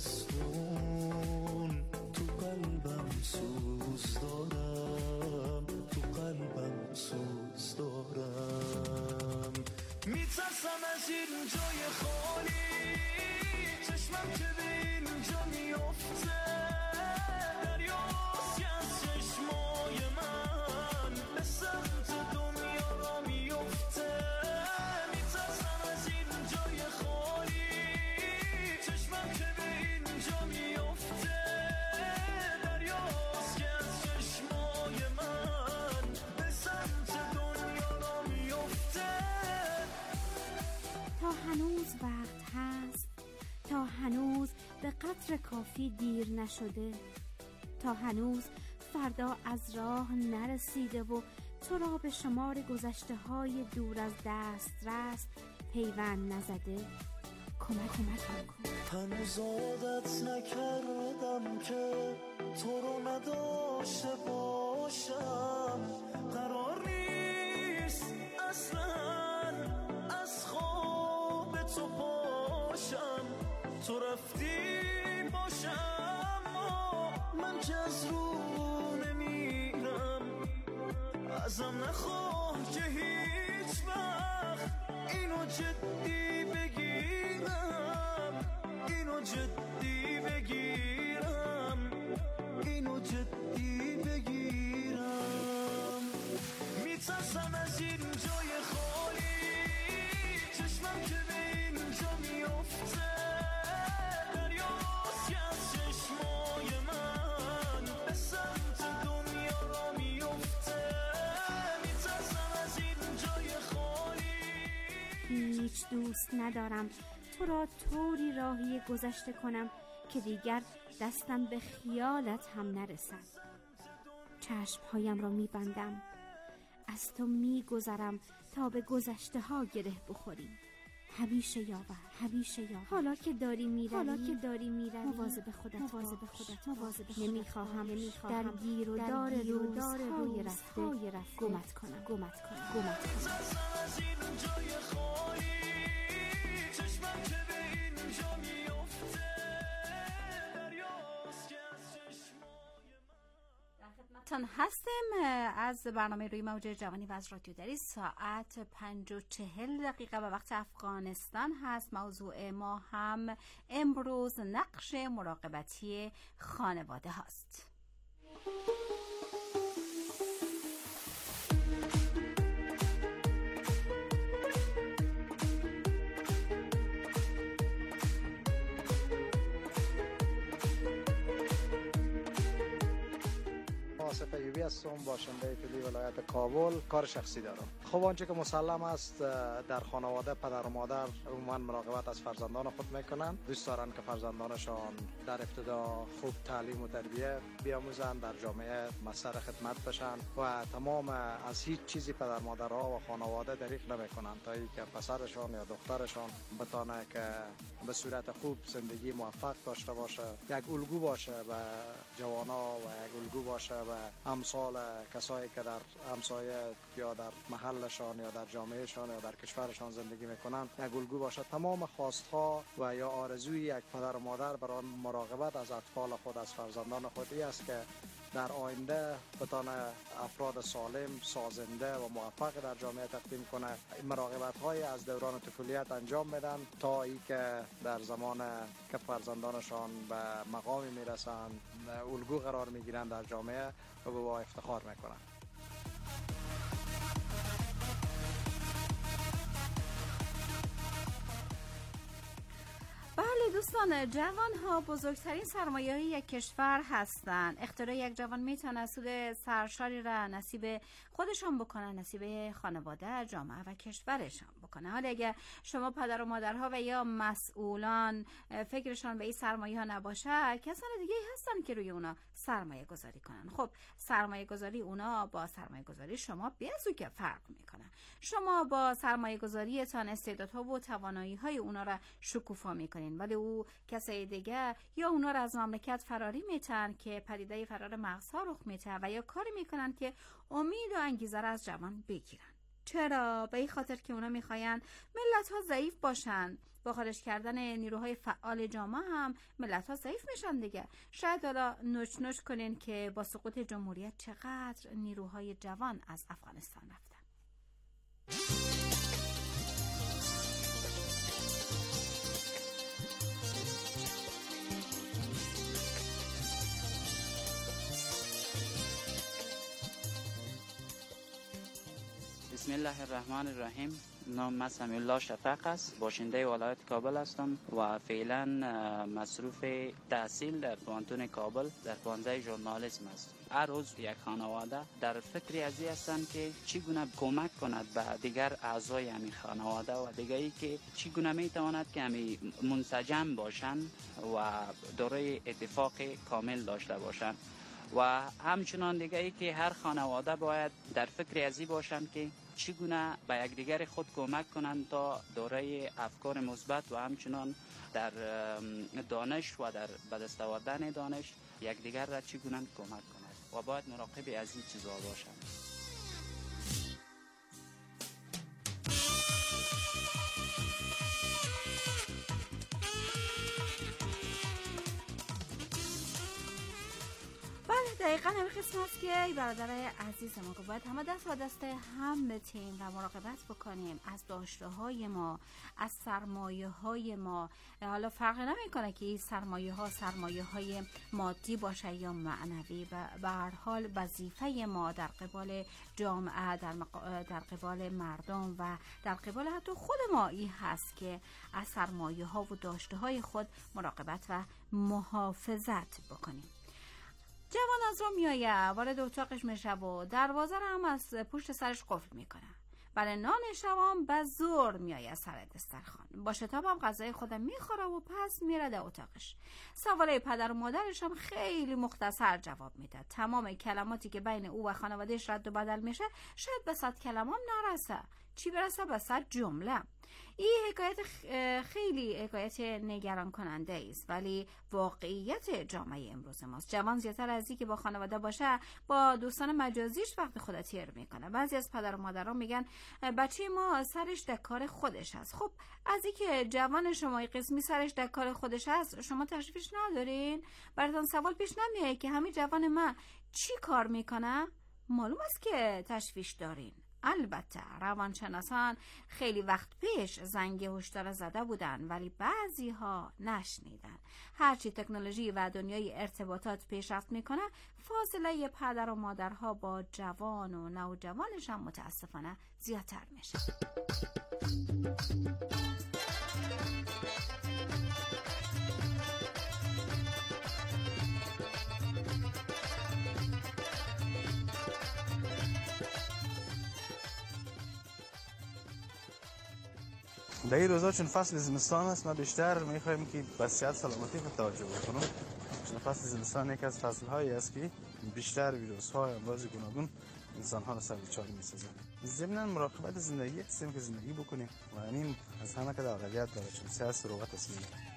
زمستون تو قلبم سوز دارم. تو قلبم سوز دارم. میترسم از این جای خالی، چشمم که به اینجا میفته. دریاست که از چشمای من به سمت دنیا را میفته. میترسم از این جای خالی، چشمم که به اینجا میفته. دریاست که از چشمای من به سمت دنیا را میفته. تا هنوز وقت هست، تا هنوز به قدر کافی دیر نشده، تا هنوز فردا از راه نرسیده و تو را به شمار گذشته های دور از دسترس پیوند نزده، کمک کمک کن. هنوز عادت نکردم که تو رو نداشته باشم. قرار نیست اصلا از خواب تو پاشم. تو رفتی باشم اما من که از رو نمیرم. ازم نخواه که هیچ وقت اینو جدی بگیرم. اینو جدی بگیرم. اینو جدی بگیرم. میترسم از این جای خالی، چشمم که به اینجا میفته. دریاست که از چشمای من به سمت دنیا را میفته. میترسم از این جای خالی. هیچ دوست ندارم تو را طوری راهی گذشته کنم که دیگر دستم به خیالت هم نرسد. چشمهایم را میبندم، از تو میگذرم تا به گذشته ها گره بخوریم. همیشه یاور، همیشه یاور. حالا که داری میروی، حالا که داری میروی، مواظب خودت، مواظب خودت، مواظب. نمیخواهم نمیخواهم در گیر و دار روزهای رفته گمت کنم، گمت کنم، گمت کنم. تان هستیم از برنامه روی موج جوانی و از رادیو دری. ساعت پنج و چهل دقیقه به وقت افغانستان هست. موضوع ما هم امروز نقش مراقبتی خانواده هست. آصف ایوبی هستم، باشنده فعلی ولایت کابل. کار شخصی دارم. خب آنچه که مسلم است در خانواده، پدر و مادر عموما مراقبت از فرزندان خود میکنند. دوست دارند که فرزندانشان در ابتدا خوب تعلیم و تربیت بیاموزند، در جامعه مصدر خدمت بشن و تمام از هیچ چیزی پدر مادرها و خانواده دریغ نمیکنند تا اینکه پسرشان یا دخترشان بتونه که به صورت خوب زندگی موفق داشته باشه، یک الگو باشه به جوانا و یک الگو باشه به امثال کسایی که در همسایه یا در محلشان یا در جامعهشان یا در کشورشان زندگی میکنن، یک الگو باشه. تمام خواستها و یا آرزوی یک پدر و مادر برای مراقبت از اطفال خود، از فرزندان خودی است که در آینده بتونه افراد سالم، سازنده و موفق در جامعه تقدیم کنه. مراقبت های از دوران طفولیت انجام میدن تا ای که در زمان که فرزندانشان به مقامی میرسن، الگو قرار میگیرن در جامعه و به با افتخار میکنن. بله دوستان، جوان ها بزرگترین سرمایه های یک کشور هستند. اختراع یک جوان میتونه سود سرشاری را نصیب خودشان بکنن، نصیب خانواده، جامعه و کشورشان بکنن. بکنه. حالا اگه شما پدر و مادرها و یا مسئولان فکرشان به این سرمایه ها نباشه، کسان دیگه هستن که روی اونا سرمایه گذاری کنن. خب سرمایه گذاری اونا با سرمایه گذاری شما بیازو که فرق میکنه. شما با سرمایه گذاریتان استعدادها و توانایی های اونا را شکوفا میکنین، ولی او کسای دیگه یا اونا را از مملکت فراری میتن که پدیده فرار مغزها رخ میده و یا کاری میکنن که امید و انگیزه را از جوان بگیرن. چرا؟ به این خاطر که اونا میخواین ملت ها ضعیف باشن. با خارج کردن نیروهای فعال جامعه هم ملت ها ضعیف میشن دیگه. شاید حالا نوچ نوچ کنین که با سقوط جمهوریت چقدر نیروهای جوان از افغانستان رفتن. بسم الله الرحمن الرحیم. نام من سمیع الله شفق است، باشنده ولایت کابل هستم و فعلا مصروف تحصیل در پوانتون کابل در پانزده ژورنالیسم است. هر روز یک خانواده در فکری از این هستند که چگونه کمک کند به دیگر اعضای همین خانواده و دیگری که چگونه میتواند که همین منسجم باشند و دارای اتفاق کامل داشته باشند و همچنان دیگری که هر خانواده باید در فکری از این باشند که چگونه به یکدیگر خود کمک کنند تا دارای افکار مثبت و همچنان در دانش و در به دست آوردن دانش یکدیگر را چگونه کمک کنند و باید مراقب از این چیزها باشند. دقیقا همین قسم هست که ای برادرای عزیز ما که باید همه دست و دست هم بتیم و مراقبت بکنیم از داشته های ما، از سرمایه های ما. حالا فرق نمی کنه که این سرمایه ها سرمایه های مادی باشه یا معنوی، به هر حال وظیفه ما در قبال جامعه، در, مق... در قبال مردم و در قبال حتی خود ما این هست که از سرمایه ها و داشته های خود مراقبت و محافظت بکنیم. جوان از رو میایه، وارد اتاقش میشه و دروازه رو هم از پشت سرش قفل میکنه. برای نان شوام به زور میایه سر دسترخوان، با شتاب هم غذای خودم میخوره و پس میره در اتاقش. سوالای پدر و مادرش هم خیلی مختصر جواب میده. تمام کلماتی که بین او و خانوادهش رد و بدل میشه شاید به صد کلمه هم نرسه، چی برسه به صد جمله. این حکایت خیلی حکایت نگران کننده است، ولی واقعیت جامعه امروز ماست. جوان زیادتر از این که با خانواده باشه با دوستان مجازیش وقت خود تیر میکنه. بعضی از پدر و مادرها میگن بچه ما سرش در کار خودش هست. خب از این که جوان شما قسمی سرش در کار خودش هست شما تشریفش ندارین؟ براتون سوال پیش نمیاد که همین جوان من چی کار میکنه؟ معلوم است که تشویش دارین. البته روانشناسان خیلی وقت پیش زنگ هشدار زده بودن، ولی بعضی ها نشنیدن. هرچی تکنولوژی و دنیای ارتباطات پیشرفت میکنه فاصله پدر و مادرها با جوان و نوجوانش هم متاسفانه زیادتر میشه. در این روزا چون فصل زمستان است ما بیشتر میخوایم که به صحت سلامتی خود توجه بکنیم. چون فصل زمستان یک از فصل هایی است که بیشتر ویروس های امراض گوناگون انسان ها را سر بیچاره میسازه. ضمن مراقبت زندگی هستیم که زندگی بکنیم و همین از همه که اولویت داره، چون صحت ثروت است.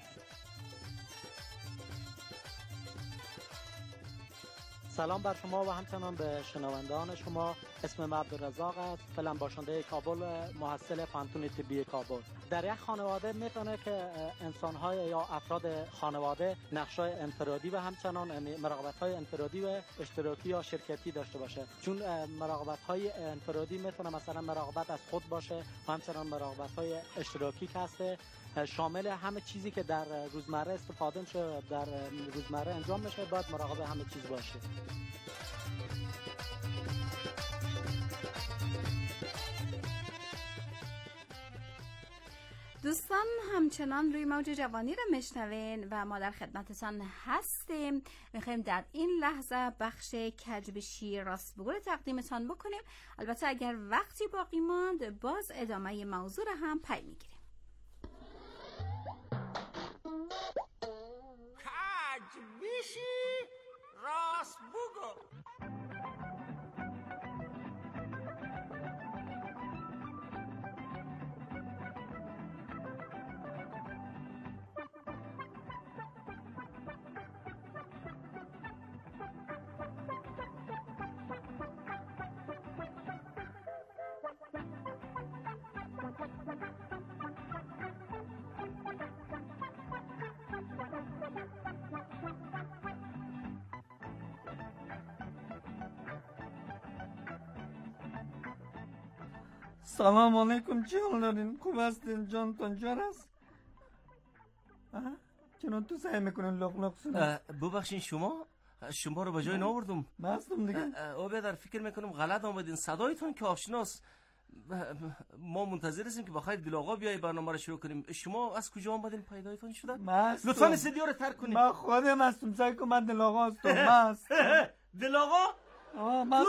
سلام بر شما و همچنان به شنوندگان شما. اسم من عبدالرزاق است، فعلا باشنده کابل، محصل پانتون طبی کابل. در یک خانواده میتونه که انسان‌های یا افراد خانواده نقش‌های انفرادی و همچنان مراقبت‌های انفرادی و اشتراکی یا شرکتی داشته باشه. چون مراقبت‌های انفرادی میتونه مثلا مراقبت از خود باشه و همچنان مراقبت‌های اشتراکی که هست شامل همه چیزی که در روزمره استفاده میشه، در روزمره انجام میشه، باید مراقب همه چیز باشه. دوستان همچنان روی موج جوانی رو میشنوین و ما در خدمتتان هستیم. میخوایم در این لحظه بخش کج به شیر راست بگو رو تقدیمتان بکنیم. البته اگر وقتی باقی ماند باز ادامه موضوع رو هم پی میگیریم. کج بشی راست بگو. سلام علیکم، چی حال دارین؟ خوب هستین؟ جانتان جور است؟ چنان تو سعی میکنن لغ لغ سنن؟ ببخشین شما شما رو به جای ناوردم. مستم دیگه. او بیادر فکر میکنم غلط آمدین، صدایتون که آشناست. ما منتظر هستیم که بخیر دل آقا بیای برنامه رو شروع کنیم. شما از کجا آمدین؟ پیدایتون شده؟ مستم. لطفاً استودیو رو ترک کنید. من خودم هستم، سعی کن من دل آقا هستم. مست دل آقا؟ آه مستم.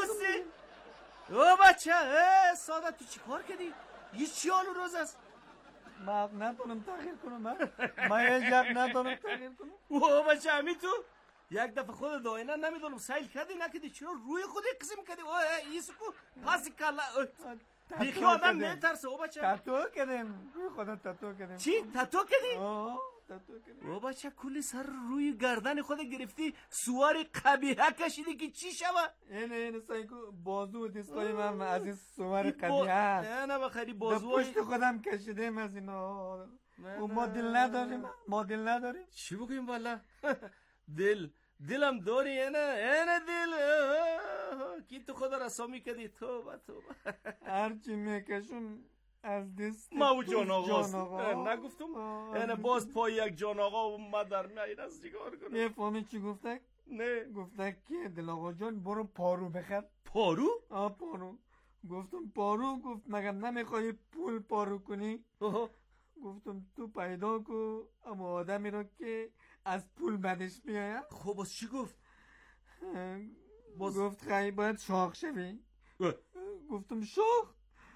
او بچه سادت تو چی کار کردی؟ یه چی حال و روز است؟ من نتونم تغییر کنم. من من یه جب نتونم تغییر کنم. او بچه همی تو یک دفعه خود داینه نمیدونم سیل کردی نکردی چرا روی خودی قسم کردی؟ اوه ایسو کو پاسی کلا بیخی آدم میترسه. او بچه تاتو کردیم، روی خودم تاتو کردیم. چی؟ تاتو کردی؟ آه تاتو کردیم. او بچه کلی سر روی گردن خود گرفتی سوار قبیحه کشیدی که چی شوه؟ اینه اینه سعی کن بازو و دستای من از این سوار قبیحه هست. نه نه بخیری بازو به پشت خودم کشیدیم از اینا. و ما دل نداریم. ما دل نداریم. چی بگویم والا؟ دل دلم داری اینه اینه دل کی تو خدا رسامی کردی؟ توبه توبه. هرچی میکشون از دست ما و جان آقاست. آقا نگفتم اینه باز پای یک جان آقا و مادر میاید از چیکار کنم؟ میفهمی چی گفته؟ نه گفته که دل آقا جان برو پارو بخر. پارو؟ آه پارو. گفتم پارو. گفت مگم نمیخوای پول پارو کنی؟ گفتم تو پیدا کو اما آدمی را که از پول بدش بیاید. خب باز چی گفت؟ باز گفت خیلی باید شاخ شوی. گفتم شاخ؟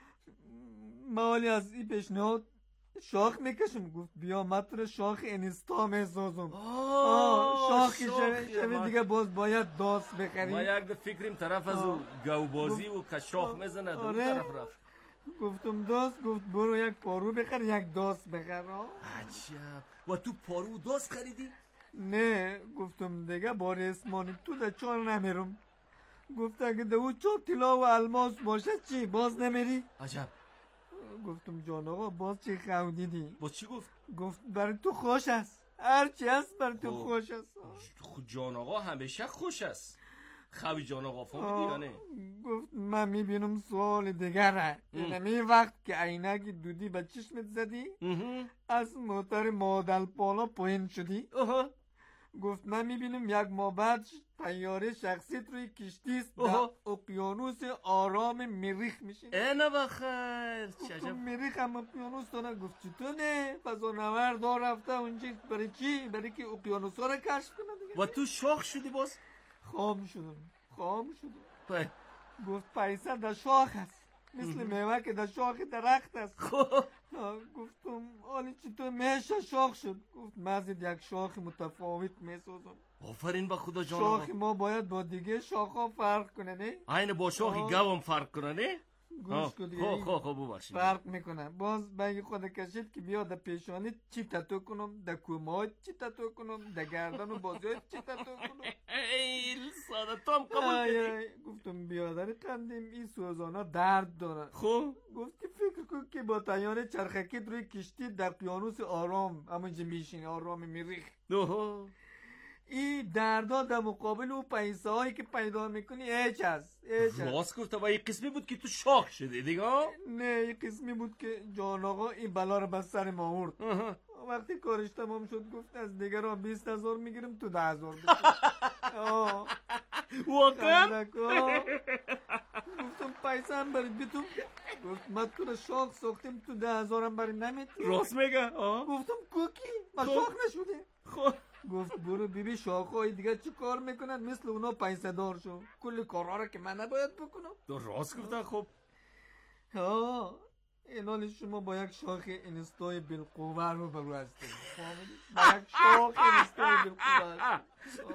مالی از این پیشنهاد شاخ میکشم. گفت بیا مطر شاخ اینستا میسازم. شاخی شوی دیگه باز باید داست بخری. ما یک ده فکریم طرف از او گوبازی و کشاخ میزنه دو طرف رفت. گفتم داست. گفت برو یک پارو بخر یک داست بخر. عجب. و تو پارو داست خریدی؟ نه گفتم دیگه بار اسمانی تو ده چار نمیرم. گفت اگه ده او چار طلا و الماس باشه چی باز نمیری؟ عجب. گفتم جان آقا باز چی خودیدی؟ باز چی گفت؟ گفت برای تو خوش است. هرچی هست برای تو خوش است. خود جان آقا همیشه خوش است. خوی جان آقا فهمیدی یا نه؟ گفت من میبینم سوال دیگره. یعنی وقت که عینک دودی به چشمت زدی از موتور مادل پالا پایین شدی. گفت من میبینم یک ماه بعد طیاره شخصیت روی کشتی است در اقیانوس آرام مریخ میشه. اینه بخیر. چجب مریخ هم اقیانوس داره. گفت چطور نه فضانورد ها رفته اونجا برای چی؟ برای که اقیانوس ها رو کشف کنه دیگه. و تو شاخ شدی باز؟ خام شدم. خام شدم. گفت پیسه در شاخ است مثل میوه که در شاخ درخت است. گفتم حالی چطور میشه شاخ شد؟ گفت مزید یک شاخ متفاوت میسازم. آفرین به خدا جان. شاخ ما باید با دیگه شاخ ها فرق کنه نه؟ اینه با شاخی گوام فرق کنه نه؟ گوش کن دیگه. خب خب خب ببخشید. فرق میکنه. باز بگی خود کشید که بیا در پیشانی چی تاتو کنم، در کومات چی تاتو کنم، در گردن و بازوی چی تاتو کنم. ای ساده تو هم قبول کردی. گفتم بیادر قندیم این سوزانا درد داره. خب گفت که فکر کن که با طیاره چرخکی روی کشتی در اقیانوس آرام همونجا میشینی آرام مریخ. این دردا در مقابل و پیسه هایی که پیدا میکنی هیچ هست. راست گفت. و این قسمی بود که تو شاخ شدی دیگه؟ نه این قسمی بود که جان آقا این بلا رو بس سر ما آورد. وقتی کارش تمام شد گفت از دیگه را بیست هزار میگیرم تو ده هزار بگیر. واقعا؟ گفتم پیسه هم برای بیتون. گفت من تو رو شاخ ساختیم تو ده هزارم برای نمیتی. راست میگه؟ گفتم کوکی من شاخ نشده. خب گفت برو بیبی شاخهای دیگه چی کار میکنن مثل اونا پیسه دار شو. کلی کارها رو که من نباید بکنم. تو راست گفتن. خب ها اینال شما با یک شاخ اینستای بالقوه رو برو هستیم. با یک شاخ اینستای بالقوه هستیم.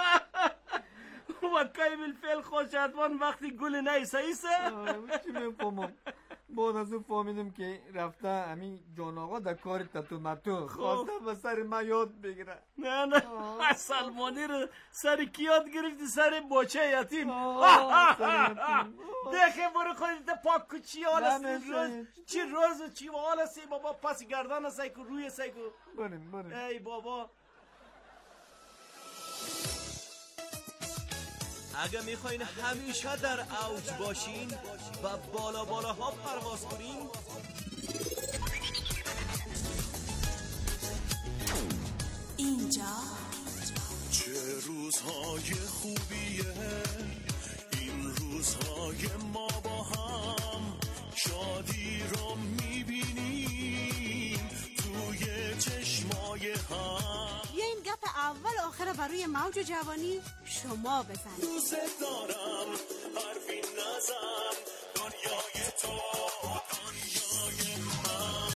و کای بالفعل خوشتوان وقتی گل نیسه ایسه چی میفهمم. بعد از اون فهمیدم که رفته همین جان آقا در کار تتو متو خواسته و سر ما یاد بگیره. نه نه سلمانی رو سر کی یاد گرفتی؟ سر باچه یتیم. دیگه برو خودت پاک کو چی حال است روز چی روز چی حال است بابا پس گردن است که روی سایکو بریم بریم. ای بابا اگه میخواین همیشه در اوج باشین و بالا بالا ها پرواز کنین اینجا چه روزهای خوبیه این روزهای ما با هم شادی رو میبینیم توی چشمای هم. بیا این گپ اول آخر برای موج جوانی شما بزنید. دوست دارم حرفی نزن دنیای تو